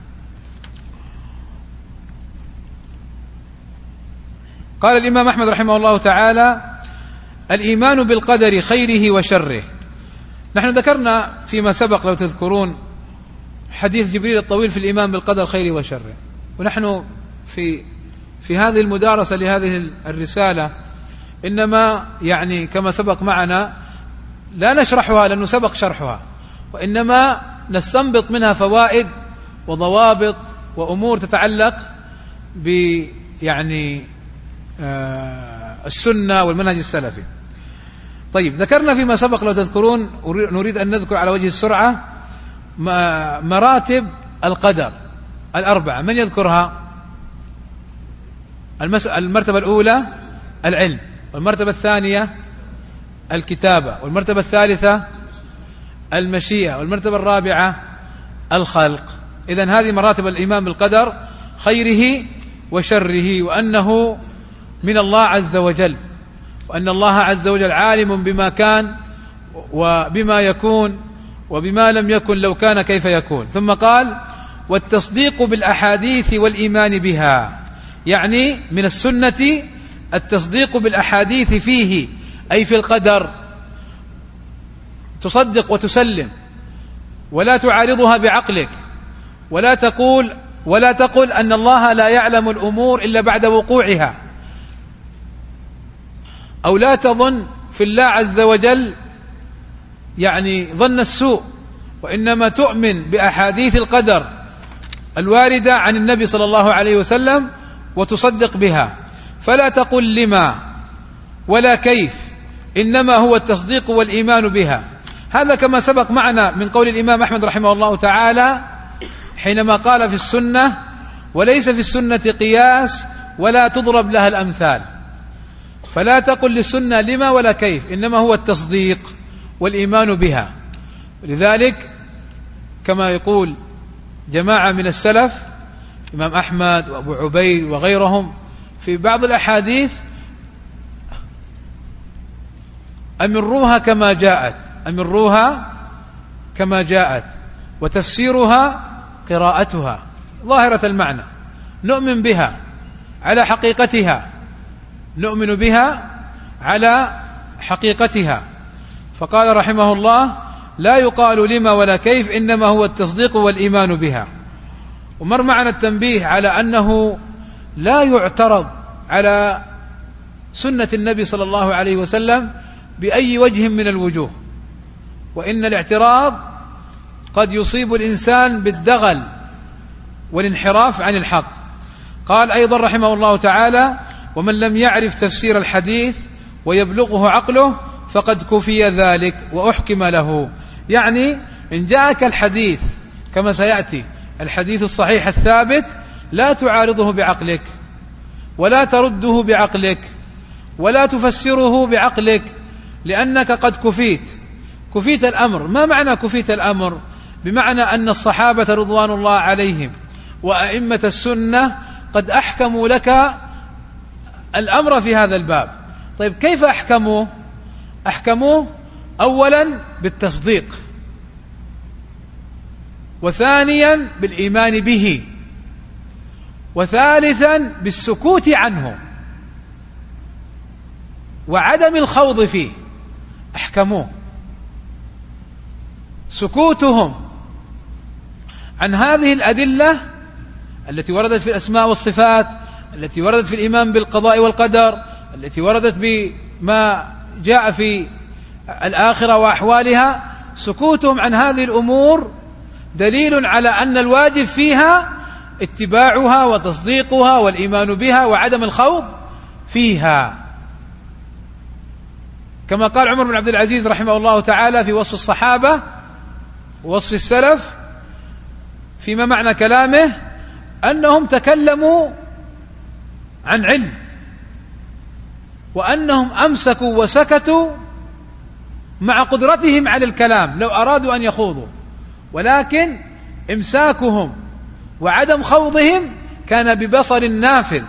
قال الإمام أحمد رحمه الله تعالى: الإيمان بالقدر خيره وشره. نحن ذكرنا فيما سبق لو تذكرون حديث جبريل الطويل في الإيمان بالقدر خيره وشره، ونحن في في هذه المدارسة لهذه الرسالة إنما يعني كما سبق معنا لا نشرحها لأنه سبق شرحها، وإنما نستنبط منها فوائد وضوابط وأمور تتعلق ب يعني آه السنة والمنهج السلفي. طيب، ذكرنا فيما سبق لو تذكرون، نريد أن نذكر على وجه السرعة مراتب القدر الأربعة. من يذكرها؟ المرتبة الأولى العلم، والمرتبة الثانية الكتابة، والمرتبة الثالثة المشيئة، والمرتبة الرابعة الخلق. إذن هذه مراتب الإيمان بالقدر خيره وشره، وأنه من الله عز وجل، وأن الله عز وجل عالم بما كان وبما يكون وبما لم يكن لو كان كيف يكون. ثم قال والتصديق بالأحاديث والإيمان بها، يعني من السنة التصديق بالأحاديث فيه، أي في القدر، تصدق وتسلم ولا تعارضها بعقلك، ولا تقول ولا تقل أن الله لا يعلم الأمور إلا بعد وقوعها، أو لا تظن في الله عز وجل يعني ظن السوء، وإنما تؤمن بأحاديث القدر الواردة عن النبي صلى الله عليه وسلم وتصدق بها. فلا تقل لما ولا كيف، إنما هو التصديق والإيمان بها. هذا كما سبق معنا من قول الإمام أحمد رحمه الله تعالى حينما قال في السنة: وليس في السنة قياس ولا تضرب لها الأمثال. فلا تقل للسنة لما ولا كيف، إنما هو التصديق والإيمان بها. لذلك كما يقول جماعة من السلف، الإمام أحمد وأبو عبيد وغيرهم، في بعض الأحاديث: أمروها كما جاءت، أمروها كما جاءت، وتفسيرها قراءتها ظاهرة المعنى، نؤمن بها على حقيقتها، نؤمن بها على حقيقتها. فقال رحمه الله: لا يقال لما ولا كيف، إنما هو التصديق والإيمان بها. ومر معنا التنبيه على أنه لا يعترض على سنة النبي صلى الله عليه وسلم بأي وجه من الوجوه، وإن الاعتراض قد يصيب الإنسان بالدغل والانحراف عن الحق. قال أيضا رحمه الله تعالى: ومن لم يعرف تفسير الحديث ويبلغه عقله فقد كفي ذلك وأحكم له. يعني إن جاءك الحديث كما سيأتي، الحديث الصحيح الثابت، لا تعارضه بعقلك، ولا ترده بعقلك، ولا تفسره بعقلك، لأنك قد كفيت كفيت الأمر. ما معنى كفيت الأمر؟ بمعنى أن الصحابة رضوان الله عليهم وأئمة السنة قد أحكموا لك الأمر في هذا الباب. طيب كيف أحكموا؟ أحكموا أولا بالتصديق، وثانيا بالإيمان به، وثالثا بالسكوت عنه وعدم الخوض فيه. أحكموه. سكوتهم عن هذه الأدلة التي وردت في الأسماء والصفات، التي وردت في الإيمان بالقضاء والقدر، التي وردت بما جاء في الآخرة وأحوالها، سكوتهم عن هذه الأمور دليل على أن الواجب فيها اتباعها وتصديقها والإيمان بها وعدم الخوض فيها. كما قال عمر بن عبد العزيز رحمه الله تعالى في وصف الصحابة ووصف السلف، فيما معنى كلامه أنهم تكلموا عن علم، وأنهم أمسكوا وسكتوا مع قدرتهم على الكلام لو أرادوا أن يخوضوا، ولكن إمساكهم وعدم خوضهم كان ببصر نافذ.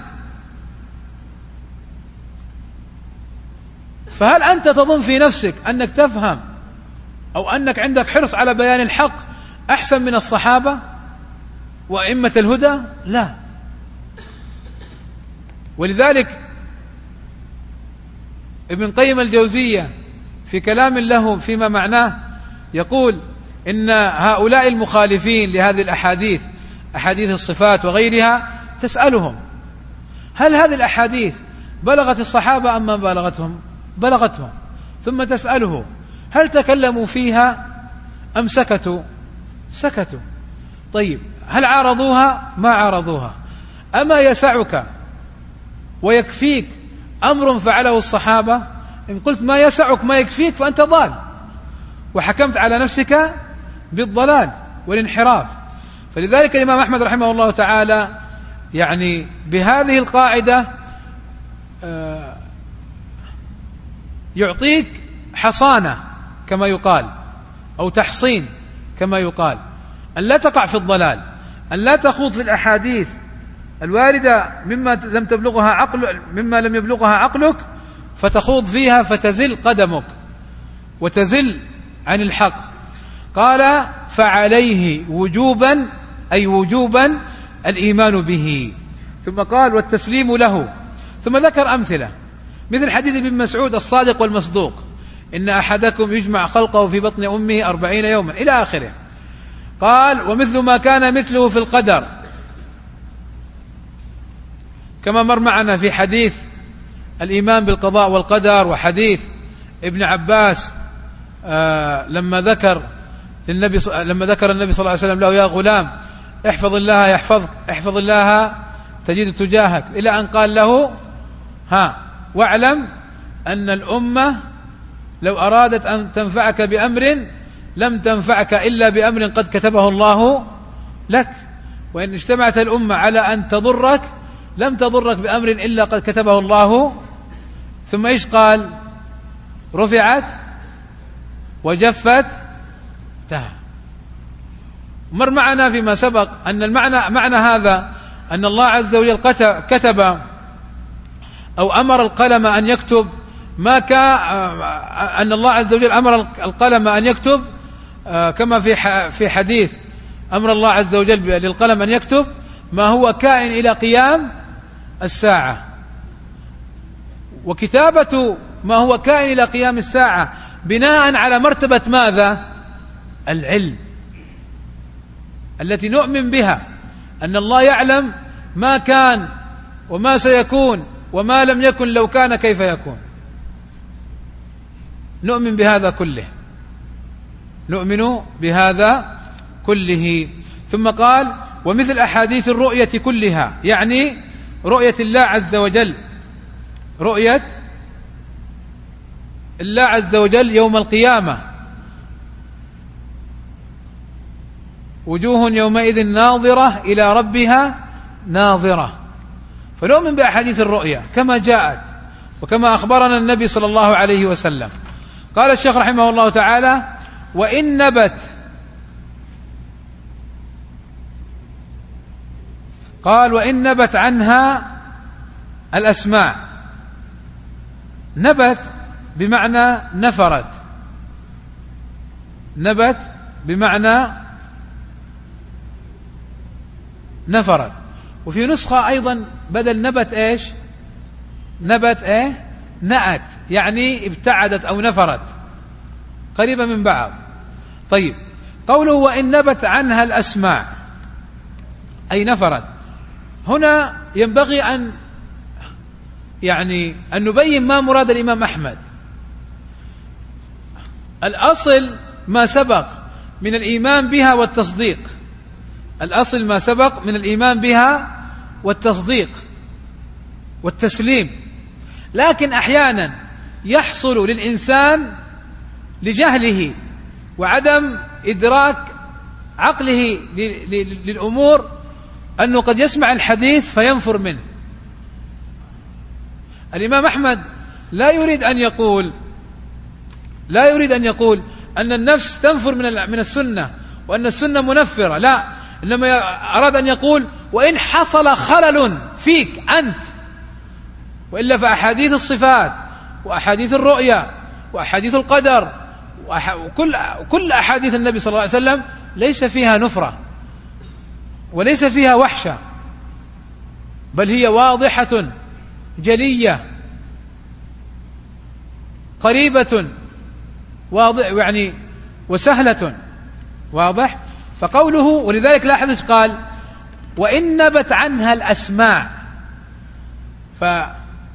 فهل أنت تظن في نفسك أنك تفهم أو أنك عندك حرص على بيان الحق أحسن من الصحابة وأئمة الهدى؟ لا. ولذلك ابن قيم الجوزية في كلام له فيما معناه يقول إن هؤلاء المخالفين لهذه الأحاديث، أحاديث الصفات وغيرها، تسألهم: هل هذه الأحاديث بلغت الصحابة أم ما بلغتهم؟ بلغتهم. ثم تسأله: هل تكلموا فيها أم سكتوا؟ سكتوا. طيب هل عارضوها؟ ما عارضوها. أما يسعك ويكفيك أمر فعله الصحابة؟ إن قلت ما يسعك ما يكفيك فأنت ضال، وحكمت على نفسك بالضلال والانحراف. فلذلك الإمام أحمد رحمه الله تعالى يعني بهذه القاعدة يعطيك حصانة كما يقال، أو تحصين كما يقال، أن لا تقع في الضلال، أن لا تخوض في الأحاديث الواردة مما لم تبلغها عقل مما لم يبلغها عقلك، فتخوض فيها فتزل قدمك وتزل عن الحق. قال فعليه وجوبا، أي وجوبا الإيمان به. ثم قال والتسليم له. ثم ذكر أمثلة مثل حديث ابن مسعود الصادق والمصدوق: إن أحدكم يجمع خلقه في بطن أمه أربعين يوما إلى آخره. قال ومثل ما كان مثله في القدر، كما مر معنا في حديث الإيمان بالقضاء والقدر، وحديث ابن عباس آه لما ذكر للنبي لما ذكر النبي صلى الله عليه وسلم له: يا غلام احفظ الله يحفظك، احفظ الله تجد تجاهك، إلى أن قال له: ها واعلم أن الأمة لو أرادت أن تنفعك بأمر لم تنفعك إلا بأمر قد كتبه الله لك، وإن اجتمعت الأمة على أن تضرك لم تضرك بأمر إلا قد كتبه الله. ثم إيش قال؟ رفعت وجفت انتهى. مر معنا فيما سبق أن المعنى معنى هذا أن الله عز وجل كتب أو أمر القلم أن يكتب ما كان، أن الله عز وجل أمر القلم أن يكتب كما في في حديث أمر الله عز وجل للقلم أن يكتب ما هو كائن إلى قيام الساعة. وكتابة ما هو كائن إلى قيام الساعة بناء على مرتبة ماذا؟ العلم، التي نؤمن بها أن الله يعلم ما كان وما سيكون وما لم يكن لو كان كيف يكون. نؤمن بهذا كله، نؤمن بهذا كله. ثم قال ومثل أحاديث الرؤية كلها، يعني رؤية الله عز وجل، رؤية الله عز وجل يوم القيامة: وجوه يومئذ ناظرة إلى ربها ناظرة. فنؤمن بأحاديث الرؤيا كما جاءت وكما أخبرنا النبي صلى الله عليه وسلم. قال الشيخ رحمه الله تعالى: وإن نبت قال وإن نبت عنها الأسماع. نبت بمعنى نفرت، نبت بمعنى نفرت. وفي نسخة أيضا بدل نبت إيش؟ نبت إيه؟ نأت، يعني ابتعدت أو نفرت، قريبة من بعض. طيب، قوله وإن نبت عنها الأسماع أي نفرت، هنا ينبغي أن يعني أن نبين ما مراد الإمام أحمد. الأصل ما سبق من الإيمان بها والتصديق، الأصل ما سبق من الإيمان بها والتصديق والتسليم. لكن أحيانا يحصل للإنسان لجهله وعدم إدراك عقله للأمور أنه قد يسمع الحديث فينفر منه. الإمام أحمد لا يريد أن يقول لا يريد أن يقول أن النفس تنفر من من السنة وأن السنة منفرة، لا، إنما أراد أن يقول وإن حصل خلل فيك أنت، وإلا فأحاديث الصفات وأحاديث الرؤيا وأحاديث القدر وكل كل أحاديث النبي صلى الله عليه وسلم ليس فيها نفرة وليس فيها وحشة، بل هي واضحة جلية قريبة واضح يعني وسهلة واضح. فقوله ولذلك لاحظ ايش قال وإن نبت عنها الأسماع. فأراد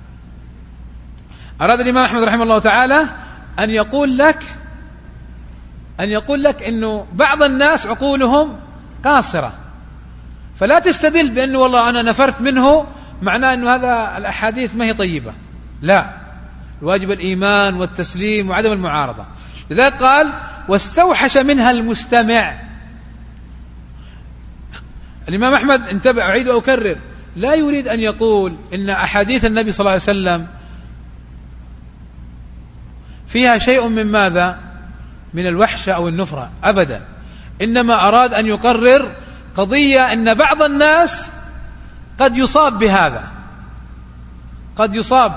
الإمام أحمد رحمه الله تعالى أن يقول لك أن يقول لك إنه بعض الناس عقولهم قاصرة، فلا تستدل بأنه والله أنا نفرت منه معناه أنه هذا الأحاديث ما هي طيبة، لا، الواجب الإيمان والتسليم وعدم المعارضة. لذلك قال واستوحش منها المستمع. الإمام أحمد انتبه، أعيد وأكرر، لا يريد أن يقول إن أحاديث النبي صلى الله عليه وسلم فيها شيء من ماذا؟ من الوحشة أو النفرة، أبدا، إنما أراد أن يقرر قضية أن بعض الناس قد يصاب بهذا، قد يصاب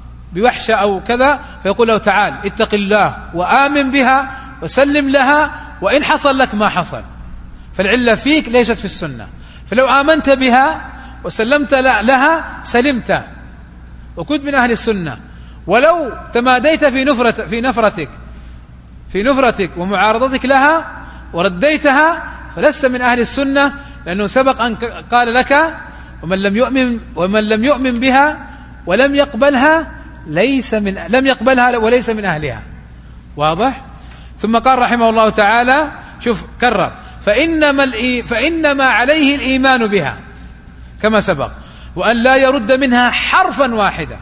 بوحشة أو كذا، فيقول له تعال اتق الله وآمن بها وسلم لها وإن حصل لك ما حصل، فالعلة فيك ليست في السنة. فلو آمنت بها وسلمت لها سلمت وكنت من أهل السنة، ولو تماديت في نفرة في نفرتك في نفرتك ومعارضتك لها ورديتها فلست من أهل السنة، لأنه سبق أن قال لك ومن لم يؤمن ومن لم يؤمن بها ولم يقبلها ليس من لم يقبلها وليس من أهلها. واضح؟ ثم قال رحمه الله تعالى، شوف كرر، فإنما, فإنما عليه الإيمان بها كما سبق، وأن لا يرد منها حرفا واحدا،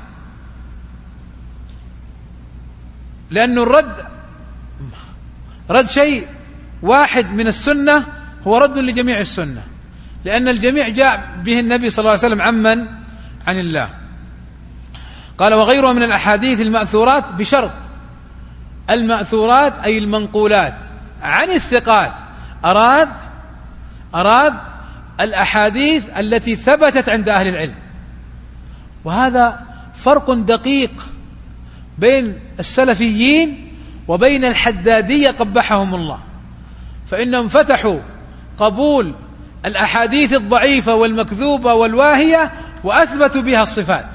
لأن الرد رد شيء واحد من السنة هو رد لجميع السنة، لأن الجميع جاء به النبي صلى الله عليه وسلم عمن عن الله. قال وغيره من الأحاديث المأثورات بشرط، المأثورات أي المنقولات عن الثقات، أراد أراد الأحاديث التي ثبتت عند أهل العلم. وهذا فرق دقيق بين السلفيين وبين الحدادية قبحهم الله، فإنهم فتحوا قبول الأحاديث الضعيفة والمكذوبة والواهية وأثبتوا بها الصفات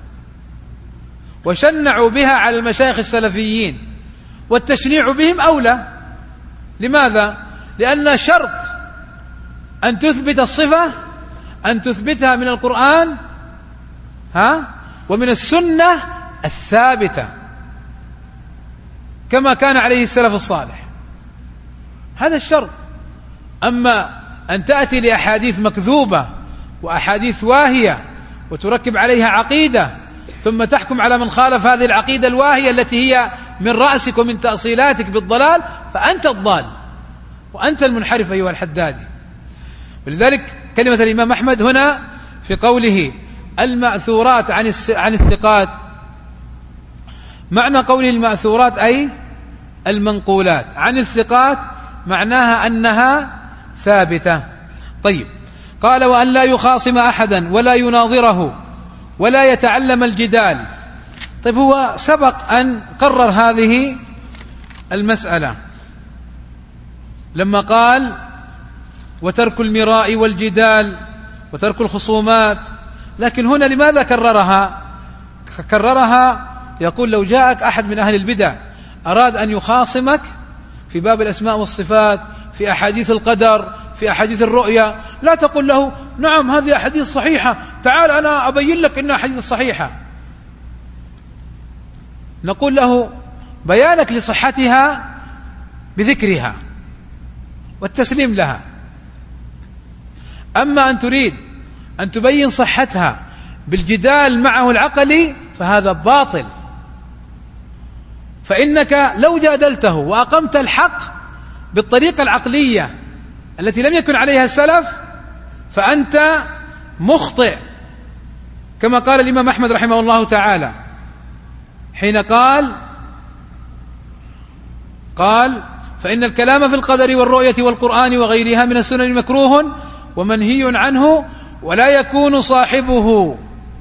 وشنعوا بها على المشايخ السلفيين، والتشنيع بهم أولى. لماذا؟ لأن شرط أن تثبت الصفة أن تثبتها من القرآن ها ومن السنة الثابتة كما كان عليه السلف الصالح، هذا الشرط. أما أن تأتي لأحاديث مكذوبة وأحاديث واهية وتركب عليها عقيدة ثم تحكم على من خالف هذه العقيدة الواهية التي هي من رأسك ومن تأصيلاتك بالضلال، فأنت الضال وأنت المنحرف أيها الحدادي. ولذلك كلمة الإمام أحمد هنا في قوله المأثورات عن عن الثقات، معنى قوله المأثورات أي المنقولات، عن الثقات معناها أنها ثابتة. طيب، قال وأن لا يخاصم أحدا ولا يناظره ولا يتعلم الجدال. طيب، هو سبق أن قرر هذه المسألة لما قال وترك المراء والجدال وترك الخصومات، لكن هنا لماذا كررها؟ كررها يقول لو جاءك أحد من أهل البدع أراد أن يخاصمك في باب الأسماء والصفات، في أحاديث القدر، في أحاديث الرؤيا، لا تقول له نعم هذه أحاديث صحيحة، تعال أنا أبين لك إنها أحاديث صحيحة. نقول له بيانك لصحتها بذكرها والتسليم لها. أما أن تريد أن تبين صحتها بالجدال معه العقلي فهذا باطل، فإنك لو جادلته وأقمت الحق بالطريقة العقلية التي لم يكن عليها السلف فأنت مخطئ، كما قال الإمام أحمد رحمه الله تعالى حين قال قال فإن الكلام في القدر والرؤية والقرآن وغيرها من السنن مكروه ومنهي عنه، ولا يكون صاحبه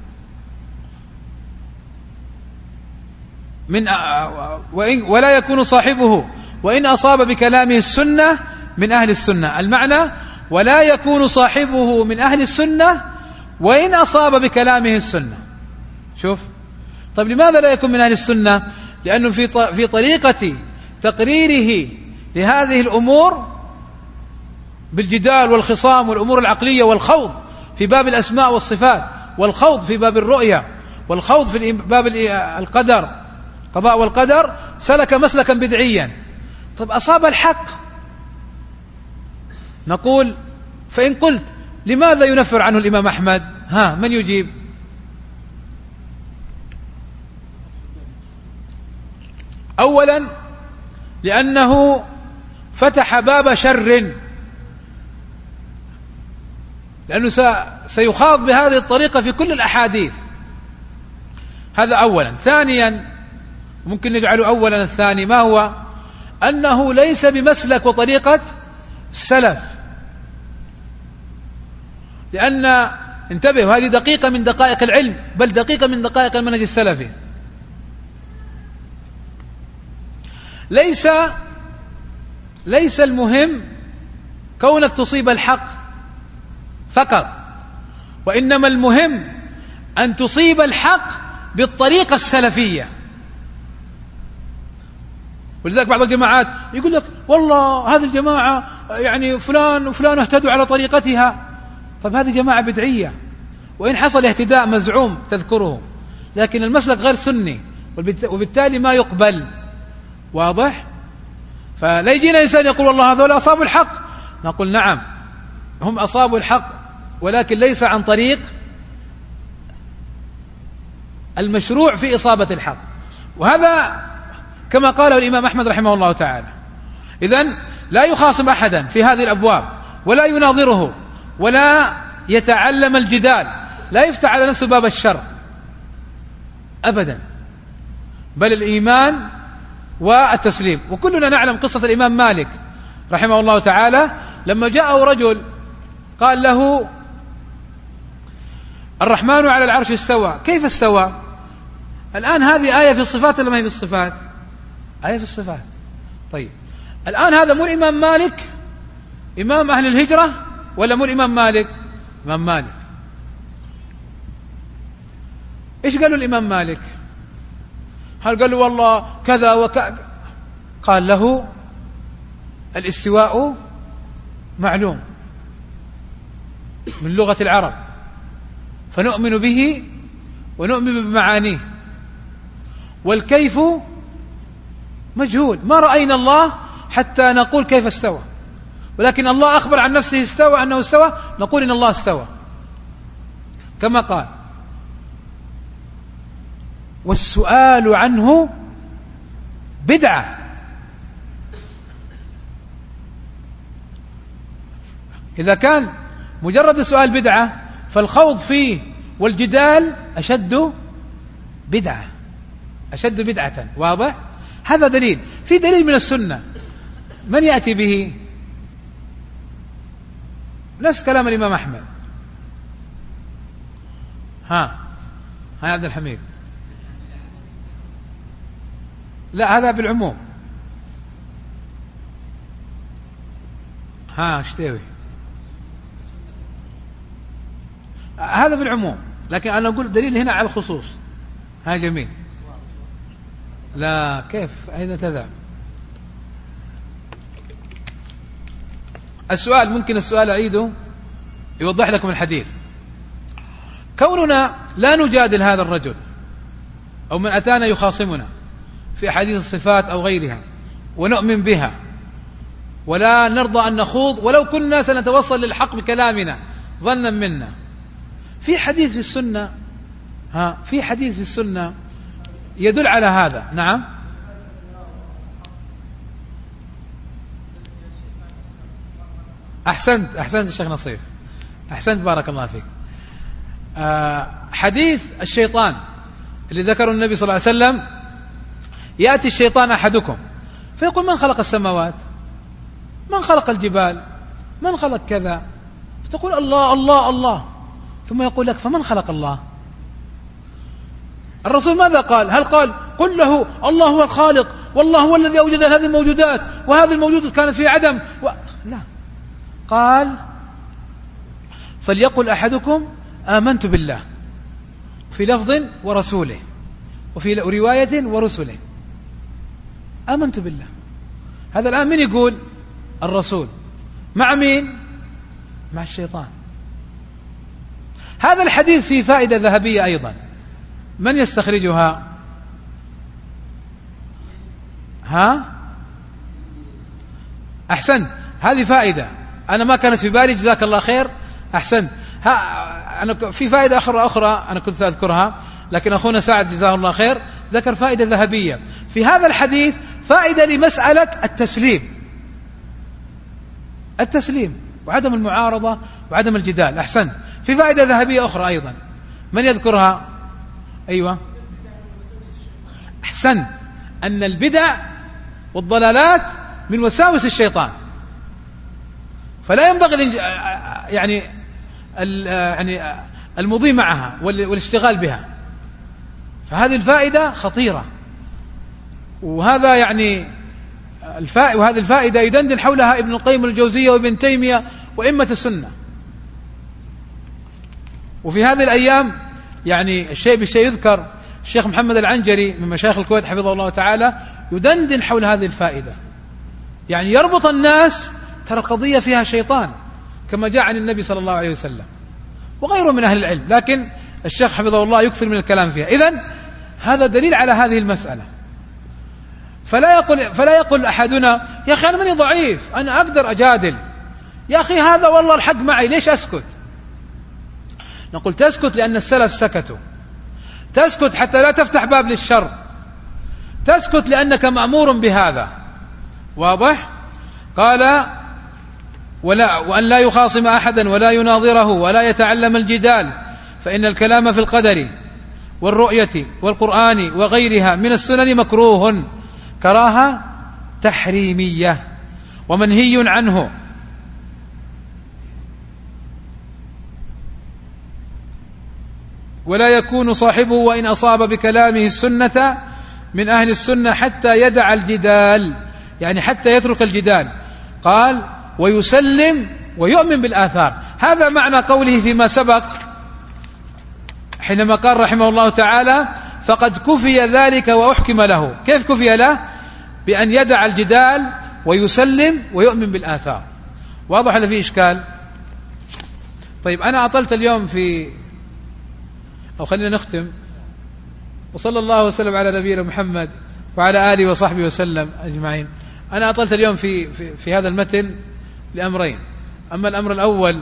من ولا يكون صاحبه وإن أصاب بكلامه السنة من أهل السنة. المعنى ولا يكون صاحبه من أهل السنة وإن أصاب بكلامه السنة. شوف، طيب لماذا لا يكون من أهل السنة؟ لأنه في في طريقة تقريره لهذه الأمور بالجدال والخصام والأمور العقلية والخوض في باب الأسماء والصفات والخوض في باب الرؤية والخوض في باب القدر قضاء والقدر، سلك مسلكا بدعيا. طيب أصاب الحق، نقول فإن قلت لماذا ينفر عنه الإمام أحمد؟ ها من يجيب؟ أولا لأنه فتح باب شر، لأنه سيخاض بهذه الطريقة في كل الأحاديث، هذا أولا. ثانيا ممكن نجعله أولا الثاني ما هو؟ أنه ليس بمسلك وطريقة السلف، لأن انتبهوا هذه دقيقة من دقائق العلم، بل دقيقة من دقائق المنهج السلفي. ليس ليس المهم كونك تصيب الحق فقط، وإنما المهم أن تصيب الحق بالطريقة السلفية. ولذلك بعض الجماعات يقول لك والله هذه الجماعة يعني فلان وفلان اهتدوا على طريقتها. طب هذه جماعة بدعية، وإن حصل اهتداء مزعوم تذكره، لكن المسلك غير سني وبالتالي ما يقبل. واضح؟ فلا يجينا إنسان يقول والله هذول أصابوا الحق، نقول نعم هم أصابوا الحق، ولكن ليس عن طريق المشروع في إصابة الحق. وهذا كما قاله الإمام أحمد رحمه الله تعالى. إذن لا يخاصم أحدا في هذه الأبواب، ولا يناظره، ولا يتعلم الجدال، لا يفتح على نفسه باب الشر أبدا، بل الإيمان والتسليم. وكلنا نعلم قصة الإمام مالك رحمه الله تعالى لما جاءه رجل قال له الرحمن على العرش استوى، كيف استوى؟ الآن هذه آية في الصفات ولا ما هي في الصفات؟ آية في الصفات. طيب الآن هذا مو الإمام مالك إمام أهل الهجرة ولا مو الإمام مالك؟ إمام مالك. إيش قالوا الإمام مالك؟ هل قالوا والله كذا وكذا؟ قال له الاستواء معلوم من لغة العرب، فنؤمن به ونؤمن بمعانيه، والكيف مجهول، ما رأينا الله حتى نقول كيف استوى، ولكن الله أخبر عن نفسه استوى أنه استوى، نقول إن الله استوى كما قال. والسؤال عنه بدعة. إذا كان مجرد السؤال بدعة فالخوض فيه والجدال أشد بدعة، أشد بدعة. واضح؟ هذا دليل. في دليل من السنة، من يأتي به؟ نفس كلام الإمام أحمد. ها ها عبد الحميد. لا هذا بالعموم. ها اشتوي هذا بالعموم، لكن أنا أقول دليل هنا على الخصوص. ها جميل. لا كيف أين تذهب؟ السؤال ممكن السؤال أعيده يوضح لكم الحديث. كوننا لا نجادل هذا الرجل أو من أتانا يخاصمنا في أحاديث الصفات أو غيرها ونؤمن بها، ولا نرضى أن نخوض ولو كنا سنتوصل للحق بكلامنا ظنا منا، في حديث في السنة ها في حديث في السنة يدل على هذا. نعم. أحسنت أحسنت الشيخ نصيف، أحسنت بارك الله فيك. آه حديث الشيطان اللي ذكره النبي صلى الله عليه وسلم، يأتي الشيطان أحدكم فيقول من خلق السماوات، من خلق الجبال، من خلق كذا، فتقول الله الله الله، ثم يقول لك فمن خلق الله؟ الرسول ماذا قال؟ هل قال قل له الله هو الخالق والله هو الذي أوجد هذه الموجودات وهذه الموجودات كانت في عدم و... لا، قال فليقل أحدكم آمنت بالله، في لفظ ورسوله، وفي رواية ورسله، آمنت بالله. هذا الآن من يقول؟ الرسول. مع مين؟ مع الشيطان. هذا الحديث فيه فائدة ذهبية أيضا، من يستخرجها؟ ها أحسن، هذه فائدة أنا ما كانت في بالي، جزاك الله خير، أحسن. ها أنا في فائدة أخرى أخرى أنا كنت سأذكرها، لكن أخونا سعد جزاه الله خير ذكر فائدة ذهبية في هذا الحديث، فائدة لمسألة التسليم، التسليم وعدم المعارضة وعدم الجدال. أحسن. في فائدة ذهبية أخرى أيضا، من يذكرها؟ أيوة أحسن، أن البدع والضلالات من وساوس الشيطان، فلا ينبغي يعني يعني المضي معها والاشتغال بها. فهذه الفائدة خطيرة، وهذا يعني الفائدة، وهذه الفائدة يدندن حولها ابن القيم الجوزية وابن تيمية وإمة السنة. وفي هذه الأيام يعني الشيء بالشيء يذكر الشيخ محمد العنجري من مشايخ الكويت حفظه الله تعالى يدندن حول هذه الفائدة، يعني يربط الناس، ترى القضية فيها شيطان كما جاء عن النبي صلى الله عليه وسلم وغيره من أهل العلم، لكن الشيخ حفظه الله يكثر من الكلام فيها. إذن هذا دليل على هذه المسألة. فلا يقول فلا يقول أحدنا يا أخي أنا مني ضعيف، أنا أقدر أجادل، يا أخي هذا والله الحق معي، ليش أسكت؟ نقول تسكت لأن السلف سكتوا، تسكت حتى لا تفتح باب للشر، تسكت لأنك مأمور بهذا. واضح؟ قال ولا وأن لا يخاصم أحدا ولا يناظره ولا يتعلم الجدال، فإن الكلام في القدر والرؤية والقرآن وغيرها من السنن مكروه كراهة تحريمية ومنهي عنه. ولا يكون صاحبه وإن أصاب بكلامه السنة من أهل السنة حتى يدع الجدال، يعني حتى يترك الجدال. قال ويسلم ويؤمن بالآثار. هذا معنى قوله فيما سبق حينما قال رحمه الله تعالى فقد كفي ذلك وأحكم له. كيف كفي له؟ بأن يدع الجدال ويسلم ويؤمن بالآثار. واضح ولا فيه إشكال؟ طيب أنا أطلت اليوم في، أو خلينا نختم، وصلى الله وسلم على نبينا محمد وعلى آله وصحبه وسلم أجمعين. أنا أطلت اليوم في, في, في هذا المتن لأمرين. أما الأمر الأول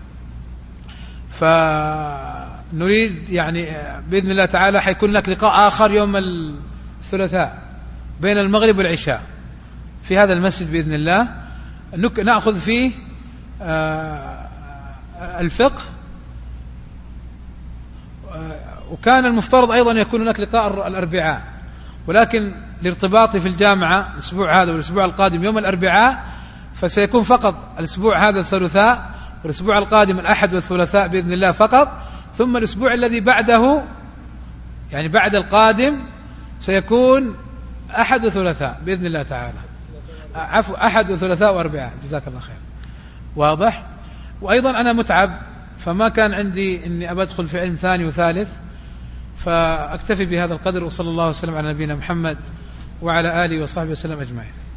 فنريد يعني بإذن الله تعالى حيكون لك لقاء آخر يوم الثلاثاء بين المغرب والعشاء في هذا المسجد بإذن الله، نأخذ فيه الفقه، وكان المفترض أيضا يكون هناك لقاء الأربعاء، ولكن لارتباطي في الجامعة الأسبوع هذا والأسبوع القادم يوم الأربعاء، فسيكون فقط الأسبوع هذا الثلاثاء، والأسبوع القادم الأحد والثلاثاء بإذن الله فقط، ثم الأسبوع الذي بعده يعني بعد القادم سيكون أحد وثلاثاء بإذن الله تعالى، عفو أحد وثلاثاء وأربعاء. جزاك الله خير. واضح؟ وأيضا أنا متعب، فما كان عندي أني أدخل في علم ثاني وثالث، فأكتفي بهذا القدر، وصلى الله وسلم على نبينا محمد وعلى آله وصحبه وسلم أجمعين.